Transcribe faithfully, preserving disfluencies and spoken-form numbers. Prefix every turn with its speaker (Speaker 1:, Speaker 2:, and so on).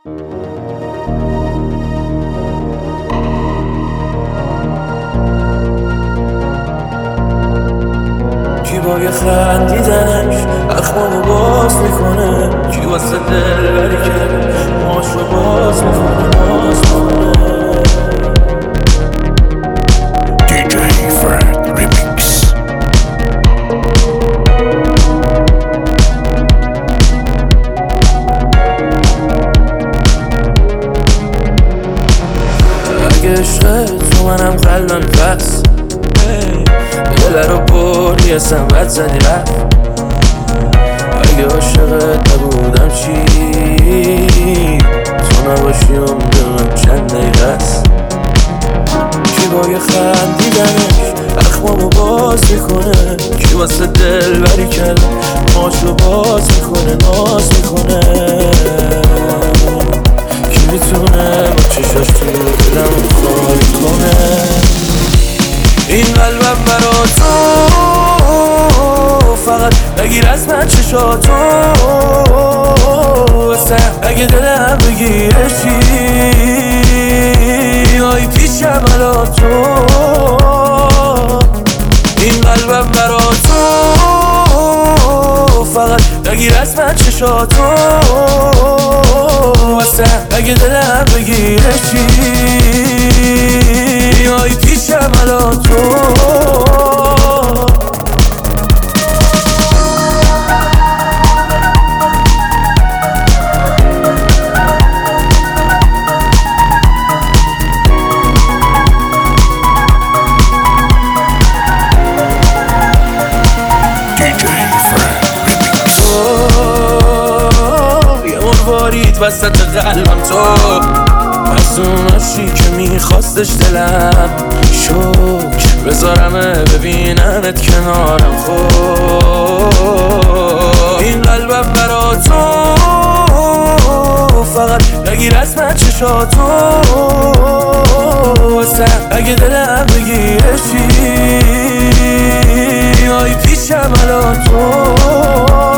Speaker 1: جیبای خندیدنش اخمامو باز میکنه، کی واسه دل بری کرد ماشو باز میکنه باز میکنه.
Speaker 2: دی جی فرد ریمیکس.
Speaker 1: اگه عشق تو منم قلبم پس دل رو بریسم بد زدی رفت. اگه عاشقت نبودم چی تو نباشی اون دلم چند دقیقه است. جیبای خندیدنش اخمامو باز میکنه، کی واسه دل بری کرد ماشو باز میکنه ناز میکنه. کی میتونه با چشاش تو دلم خالی کنه. این قلبم برا تو فقط بگیر از من چشاتو واسه اگه دلم بگیره چی آی پیشم الان تو. این قلبم برا تو فقط بگیر از من چشاتو واسه اگه دلم بگیره چی آی پیشم الان تو. وسط قلبم تو از اوناشی که میخواستش دلم شکر بذارمه ببینمت کنارم. خب این قلبم برا تو فقط بگیر از من چشاتو واسه اگه دلم بگیره چی آی پیشم الان تو.